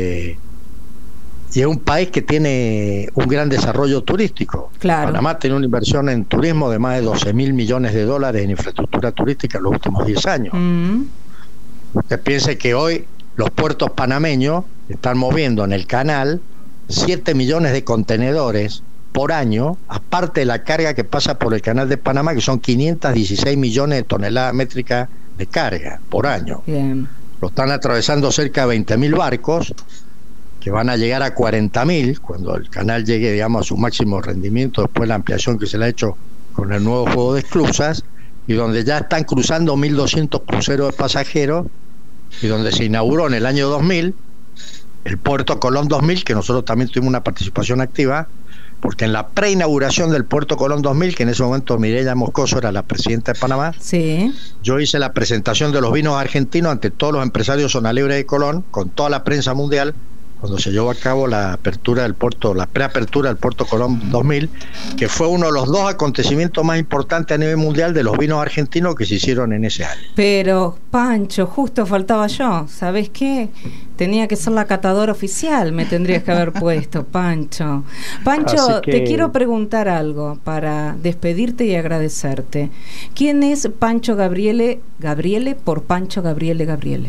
es un país que tiene un gran desarrollo turístico. Claro. Panamá tiene una inversión en turismo de más de $12.000 millones en infraestructura turística en los últimos 10 años. Usted piense que hoy los puertos panameños están moviendo en el canal 7 millones de contenedores por año, aparte de la carga que pasa por el Canal de Panamá, que son 516 millones de toneladas métricas de carga por año. Bien. Lo están atravesando cerca de 20.000 barcos, que van a llegar a 40.000 cuando el canal llegue, digamos, a su máximo rendimiento después de la ampliación que se le ha hecho con el nuevo juego de esclusas, y donde ya están cruzando 1.200 cruceros de pasajeros, y donde se inauguró en el año 2000 el Puerto Colón 2000, que nosotros también tuvimos una participación activa, porque en la preinauguración del Puerto Colón 2000, que en ese momento Mireya Moscoso era la presidenta de Panamá, yo hice la presentación de los vinos argentinos ante todos los empresarios zona libre de Colón, con toda la prensa mundial, cuando se llevó a cabo la apertura del puerto, la preapertura del Puerto Colón 2000, que fue uno de los 2 acontecimientos más importantes a nivel mundial de los vinos argentinos que se hicieron en ese año. Pero, Pancho, justo faltaba yo. ¿Sabés qué? Tenía que ser la catadora oficial, me tendrías que haber puesto, Pancho. Pancho, te quiero preguntar algo para despedirte y agradecerte. ¿Quién es Pancho Gabriele por Pancho Gabriele?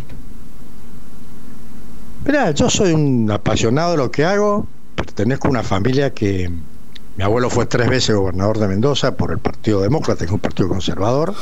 Mirá, yo soy un apasionado de lo que hago, pertenezco a una familia que mi abuelo fue 3 veces gobernador de Mendoza por el Partido Demócrata, que es un partido conservador.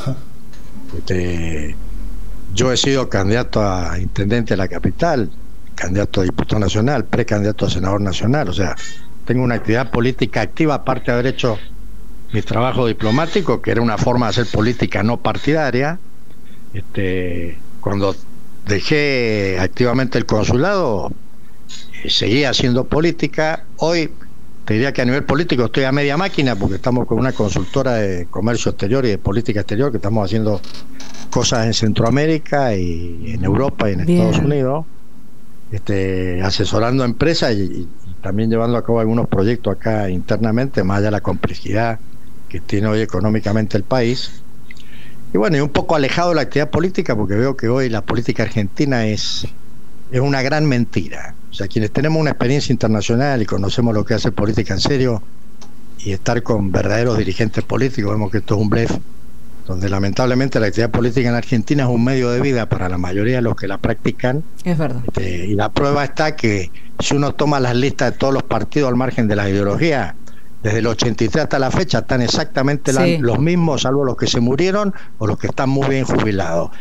Yo he sido candidato a intendente de la capital, candidato a diputado nacional, precandidato a senador nacional, o sea, tengo una actividad política activa, aparte de haber hecho mi trabajo diplomático, que era una forma de hacer política no partidaria. Cuando dejé activamente el consulado, seguía haciendo política. Hoy te diría que a nivel político estoy a media máquina, porque estamos con una consultora de comercio exterior y de política exterior, que estamos haciendo cosas en Centroamérica y en Europa y en Estados Unidos, asesorando a empresas y también llevando a cabo algunos proyectos acá internamente, más allá de la complejidad que tiene hoy económicamente el país. Y bueno, y un poco alejado de la actividad política, porque veo que hoy la política argentina es una gran mentira. O sea, quienes tenemos una experiencia internacional y conocemos lo que hace política en serio y estar con verdaderos dirigentes políticos, vemos que esto es un blef, donde lamentablemente la actividad política en Argentina es un medio de vida para la mayoría de los que la practican. Es verdad. Y la prueba está que si uno toma las listas de todos los partidos al margen de la ideología, desde el 83 hasta la fecha están exactamente los mismos, salvo los que se murieron o los que están muy bien jubilados.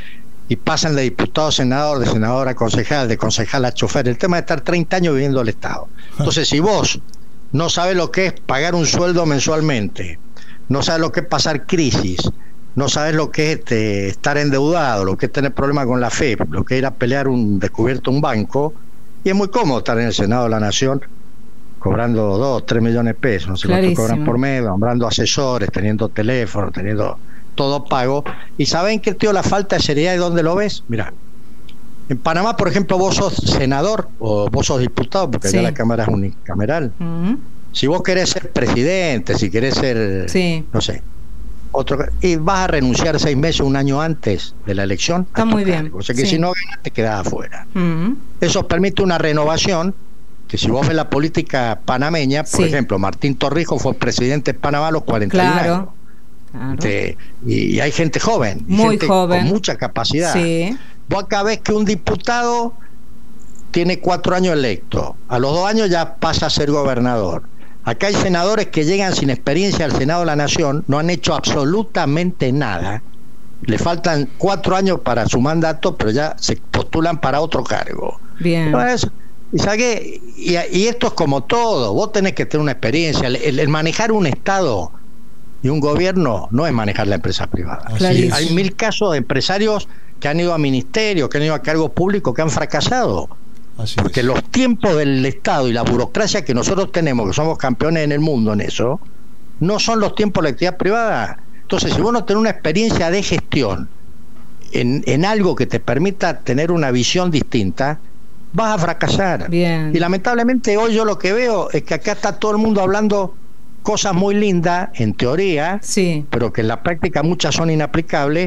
y pasan de diputado a senador, de senador a concejal, de concejal a chofer. El tema de estar 30 años viviendo el Estado. Entonces, si vos no sabes lo que es pagar un sueldo mensualmente, no sabes lo que es pasar crisis, no sabes lo que es estar endeudado, lo que es tener problemas con la FEP, lo que es ir a pelear descubierto un banco, y es muy cómodo estar en el Senado de la Nación cobrando 2, 3 millones de pesos, no sé cuánto cobran por mes, nombrando asesores, teniendo teléfono, teniendo todo pago. Y ¿saben qué, tío, la falta de seriedad de dónde lo ves? Mira, en Panamá, por ejemplo, vos sos senador o vos sos diputado, porque allá la Cámara es unicameral. Si vos querés ser presidente, si querés ser, no sé, y vas a renunciar 6 meses, un año antes de la elección. Está muy bien. O sea que si no ganas, te quedás afuera. Eso permite una renovación. Que si vos ves la política panameña, por ejemplo, Martín Torrijos fue presidente de Panamá a los 41 años. Claro. Y hay gente joven, muy gente joven, con mucha capacidad. Vos acá ves que un diputado tiene 4 años electo, a los 2 años ya pasa a ser gobernador. Acá hay senadores que llegan sin experiencia al Senado de la Nación, no han hecho absolutamente nada, le faltan 4 años para su mandato, pero ya se postulan para otro cargo. Bien. Entonces, y esto es como todo, vos tenés que tener una experiencia. El manejar un Estado y un gobierno no es manejar la empresa privada. Hay 1000 casos de empresarios que han ido a ministerios, que han ido a cargos públicos, que han fracasado. Porque los tiempos del Estado y la burocracia que nosotros tenemos, que somos campeones en el mundo en eso, no son los tiempos de la actividad privada. Entonces, si vos no tenés una experiencia de gestión en algo que te permita tener una visión distinta, vas a fracasar. Bien. Y lamentablemente hoy yo lo que veo es que acá está todo el mundo hablando cosas muy lindas en teoría, pero que en la práctica muchas son inaplicables,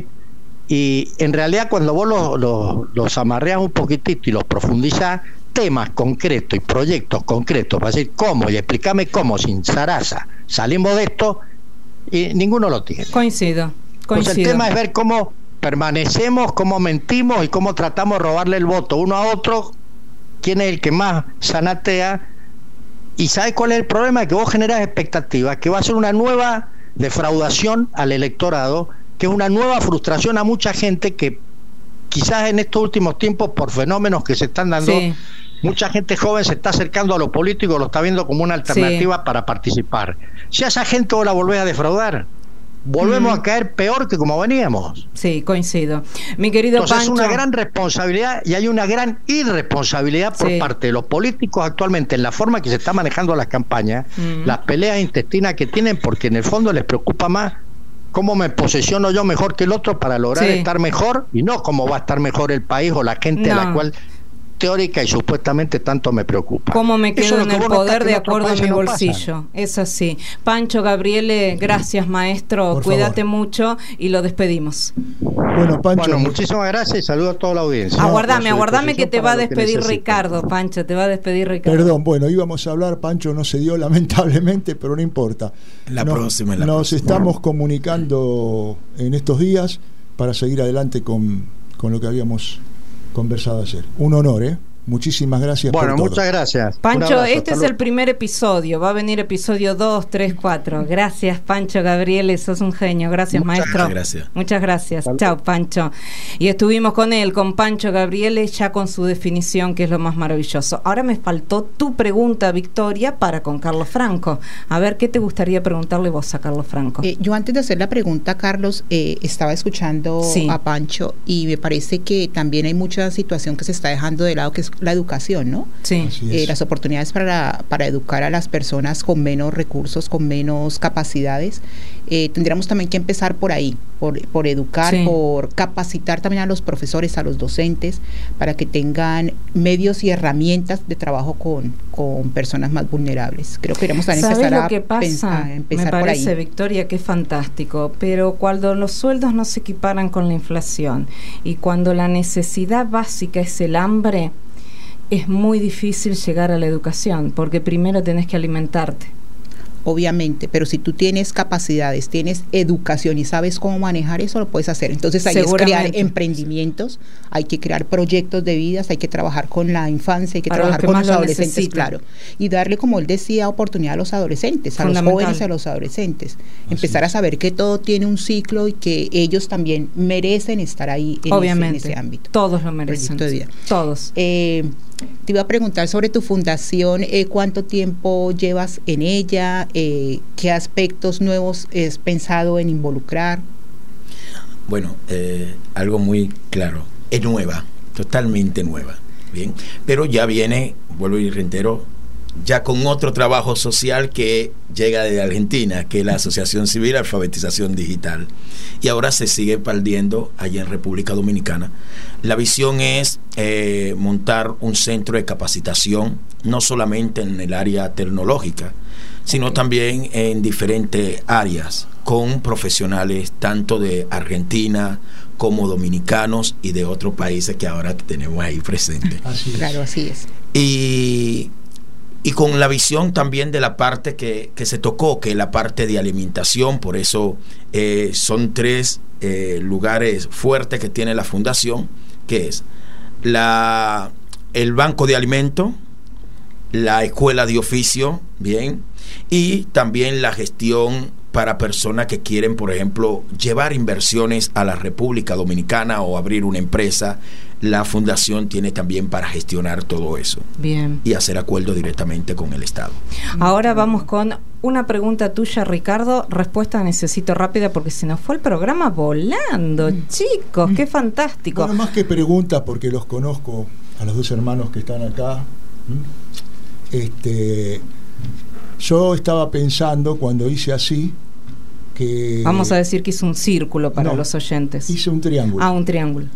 y en realidad cuando vos los amarreas un poquitito y los profundizás, temas concretos y proyectos concretos para decir cómo y explícame cómo sin zaraza salimos de esto, y ninguno lo tiene. Coincido. Entonces el tema es ver cómo permanecemos, cómo mentimos y cómo tratamos de robarle el voto uno a otro, quién es el que más zanatea. Y ¿sabes cuál es el problema? Que vos generás expectativas, que va a ser una nueva defraudación al electorado, que es una nueva frustración a mucha gente que quizás en estos últimos tiempos, por fenómenos que se están dando, mucha gente joven se está acercando a lo político, lo está viendo como una alternativa para participar. Si a esa gente vos la volvés a defraudar, volvemos a caer peor que como veníamos. Sí, coincido. Mi querido Entonces Pancho, es una gran responsabilidad y hay una gran irresponsabilidad por parte de los políticos actualmente en la forma que se está manejando las campañas, las peleas intestinas que tienen, porque en el fondo les preocupa más cómo me posesiono yo mejor que el otro para lograr estar mejor, y no cómo va a estar mejor el país o la gente a la cual teórica y supuestamente tanto me preocupa. ¿Cómo me quedo en el poder de acuerdo a mi bolsillo? Es así. Pancho Gabriele, gracias, maestro. Cuídate mucho y lo despedimos. Bueno, Pancho, muchísimas gracias y saludo a toda la audiencia. Aguardame que te va a despedir Ricardo, Pancho, te va a despedir Ricardo. Perdón, bueno, íbamos a hablar, Pancho no se dio lamentablemente, pero no importa. La próxima. Nos estamos comunicando en estos días para seguir adelante con lo que habíamos conversado ayer. Un honor, ¿eh? Muchísimas gracias por todo. Muchas gracias. Pancho, este es el primer episodio. Va a venir episodio 2, 3, 4. Gracias, Pancho Gabriele, sos un genio. Gracias, maestro. Muchas gracias. Chao, Pancho. Y estuvimos con él, con Pancho Gabriele, ya con su definición, que es lo más maravilloso. Ahora me faltó tu pregunta, Victoria, para con Carlos Franco. A ver, ¿qué te gustaría preguntarle vos a Carlos Franco? Yo antes de hacer la pregunta, Carlos, estaba escuchando a Pancho y me parece que también hay mucha situación que se está dejando de lado, que es la educación, ¿no? Sí. Las oportunidades para educar a las personas con menos recursos, con menos capacidades. Tendríamos también que empezar por ahí, por educar, por capacitar también a los profesores, a los docentes, para que tengan medios y herramientas de trabajo con personas más vulnerables. Creo que queremos también empezar lo que pasa? empezar me parece, por ahí. Victoria, que es fantástico, pero cuando los sueldos no se equiparan con la inflación y cuando la necesidad básica es el hambre, es muy difícil llegar a la educación, porque primero tenés que alimentarte. obviamente, pero si tú tienes capacidades, tienes educación y sabes cómo manejar eso, lo puedes hacer. Entonces hay que crear emprendimientos, hay que crear proyectos de vidas, hay que trabajar con la infancia, hay que trabajar con los adolescentes, claro, y darle, como él decía, oportunidad a los adolescentes, a los jóvenes y a los adolescentes. Empezar a saber que todo tiene un ciclo y que ellos también merecen estar ahí en ese ámbito. Todos lo merecen. Todos. Te iba a preguntar sobre tu fundación, ¿cuánto tiempo llevas en ella? ¿Qué aspectos nuevos has pensado en involucrar? Bueno, algo muy claro, es nueva, totalmente nueva, bien, pero ya viene, vuelvo y reitero, ya con otro trabajo social que llega de Argentina, que es la Asociación Civil Alfabetización Digital, y ahora se sigue expandiendo allá en República Dominicana. La visión es montar un centro de capacitación, no solamente en el área tecnológica, sino también en diferentes áreas, con profesionales tanto de Argentina como dominicanos y de otros países que ahora tenemos ahí presentes. Claro, así es. Y con la visión también de la parte que se tocó, que es la parte de alimentación. Por eso son 3 lugares fuertes que tiene la fundación, que es el banco de alimentos, la escuela de oficio, bien, y también la gestión para personas que quieren, por ejemplo, llevar inversiones a la República Dominicana o abrir una empresa. La fundación tiene también para gestionar todo eso. Bien. Y hacer acuerdo directamente con el Estado. Ahora vamos con una pregunta tuya, Ricardo. Respuesta necesito rápida porque se nos fue el programa volando, chicos. Qué fantástico. Bueno, más que pregunta, porque los conozco a los 2 hermanos que están acá. Yo estaba pensando cuando hice así que... Vamos a decir que hizo un círculo para los oyentes. Hice un triángulo. Un triángulo.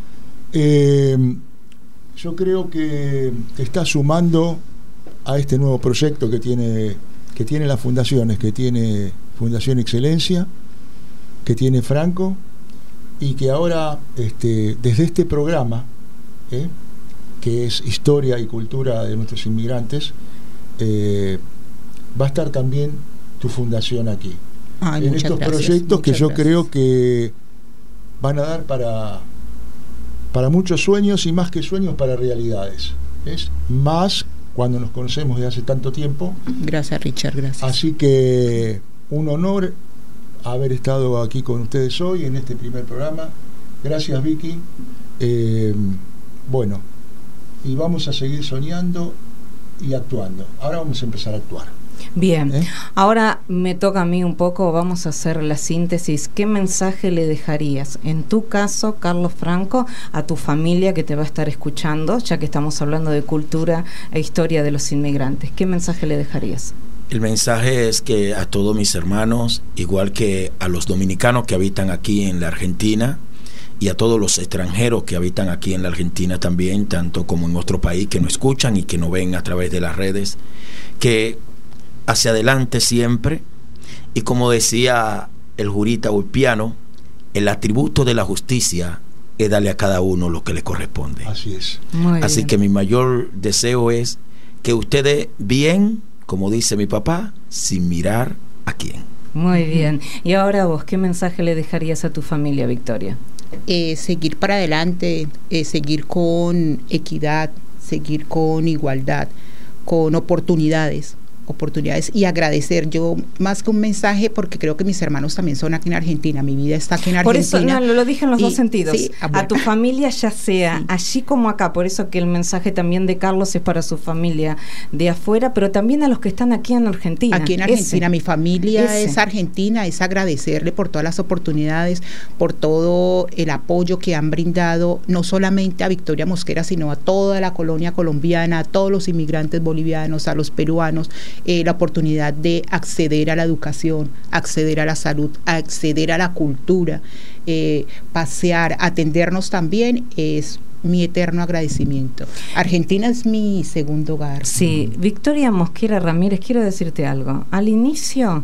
Yo creo que está sumando a este nuevo proyecto que tiene las fundaciones, que tiene Fundación Excelencia, que tiene Franco, y que ahora desde este programa, que es Historia y Cultura de nuestros inmigrantes, va a estar también tu fundación aquí. En estos proyectos que yo creo que van a dar para muchos sueños, y más que sueños, para realidades. Es más cuando nos conocemos de hace tanto tiempo. Gracias, Richard, gracias. Así que un honor haber estado aquí con ustedes hoy en este primer programa. Gracias, Vicky. Bueno, y vamos a seguir soñando y actuando. Ahora vamos a empezar a actuar. Bien, ahora me toca a mí un poco, vamos a hacer la síntesis. ¿Qué mensaje le dejarías, en tu caso, Carlos Franco, a tu familia que te va a estar escuchando, ya que estamos hablando de cultura e historia de los inmigrantes? ¿Qué mensaje le dejarías? El mensaje es que a todos mis hermanos, igual que a los dominicanos que habitan aquí en la Argentina, y a todos los extranjeros que habitan aquí en la Argentina también, tanto como en otro país, que nos escuchan y que nos ven a través de las redes, que hacia adelante siempre, y como decía el jurista Ulpiano, el atributo de la justicia es darle a cada uno lo que le corresponde. Así es. Así que mi mayor deseo es que ustedes bien, como dice mi papá, sin mirar a quién. Muy bien. Y ahora vos, ¿qué mensaje le dejarías a tu familia, Victoria? Seguir para adelante, seguir con equidad, seguir con igualdad, con oportunidades y agradecer. Yo, más que un mensaje, porque creo que mis hermanos también son aquí en Argentina, mi vida está aquí en Argentina. Por eso lo dije en los 2 sentidos. Sí, a tu familia, ya sea allí como acá, por eso que el mensaje también de Carlos es para su familia de afuera, pero también a los que están aquí en Argentina. Aquí en Argentina, mi familia es argentina, es agradecerle por todas las oportunidades, por todo el apoyo que han brindado, no solamente a Victoria Mosquera, sino a toda la colonia colombiana, a todos los inmigrantes bolivianos, a los peruanos, la oportunidad de acceder a la educación, acceder a la salud, acceder a la cultura, pasear, atendernos también, es mi eterno agradecimiento. Argentina es mi segundo hogar. Sí, Victoria Mosquera Ramírez, quiero decirte algo. Al inicio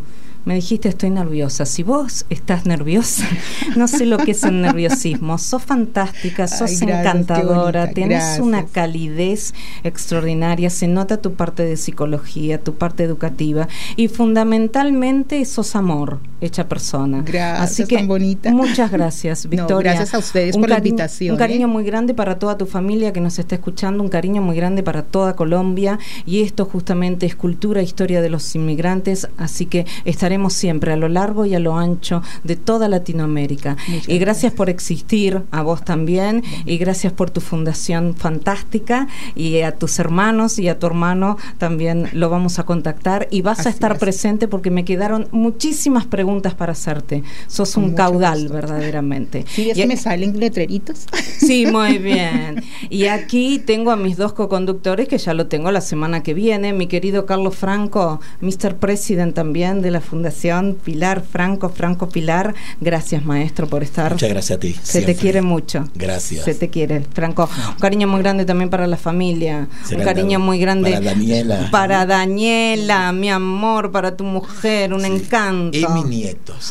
me dijiste estoy nerviosa. Si vos estás nerviosa, no sé lo que es el nerviosismo. Sos fantástica, sos encantadora, tenés una calidez extraordinaria, se nota tu parte de psicología, tu parte educativa y fundamentalmente sos amor hecha persona. Gracias, así que tan bonita. Muchas gracias, Victoria. No, gracias a ustedes por la invitación. Un cariño muy grande para toda tu familia que nos está escuchando, un cariño muy grande para toda Colombia, y esto justamente es cultura, historia de los inmigrantes, así que estaremos siempre a lo largo y a lo ancho de toda Latinoamérica. Y gracias por existir, a vos también, y gracias por tu fundación fantástica, y a tus hermanos y a tu hermano también lo vamos a contactar, y vas a estar presente porque me quedaron muchísimas preguntas para hacerte. Sos un caudal, verdaderamente. Sí, es que me salen letreritos. Sí, muy bien. Y aquí tengo a mis dos coconductores, que ya lo tengo la semana que viene, mi querido Carlos Franco, Mr. President también de la Fundación Pilar Franco Pilar. Gracias, maestro, por estar. Muchas gracias a ti. Se te quiere mucho. Gracias. Se te quiere, Franco. Un cariño muy grande también para la familia. Un cariño muy grande para Daniela. Para Daniela, mi amor, para tu mujer, un encanto. Y mis nietos.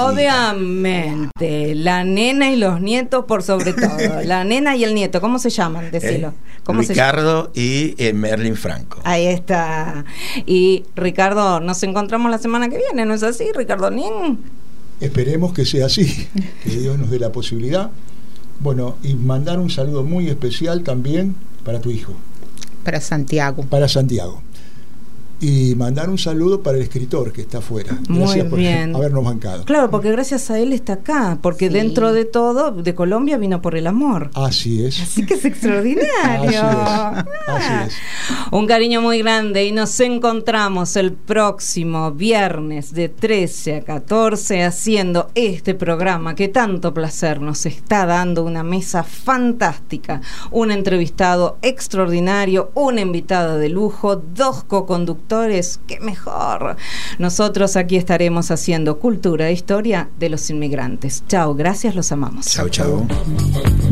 Obviamente, la nena y los nietos por sobre todo. La nena y el nieto, ¿cómo se llaman? Decilo. ¿Cómo Ricardo y Merlin Franco. Ahí está. Y Ricardo, nos encontramos la semana que viene, ¿no es así, Ricardo Nin? Esperemos que sea así, que Dios nos dé la posibilidad. Bueno, y mandar un saludo muy especial también para tu hijo. Para Santiago. Para Santiago. Y mandar un saludo para el escritor que está afuera. Gracias por habernos bancado. Claro, porque gracias a él está acá, porque dentro de todo, de Colombia vino por el amor. Así es. Así que es extraordinario. Así es. Un cariño muy grande, y nos encontramos el próximo viernes de 13 a 14 haciendo este programa que tanto placer nos está dando, una mesa fantástica, un entrevistado extraordinario, una invitada de lujo, dos coconductores. ¡Qué mejor! Nosotros aquí estaremos haciendo cultura e historia de los inmigrantes. Chao, gracias, los amamos. Chao, chao.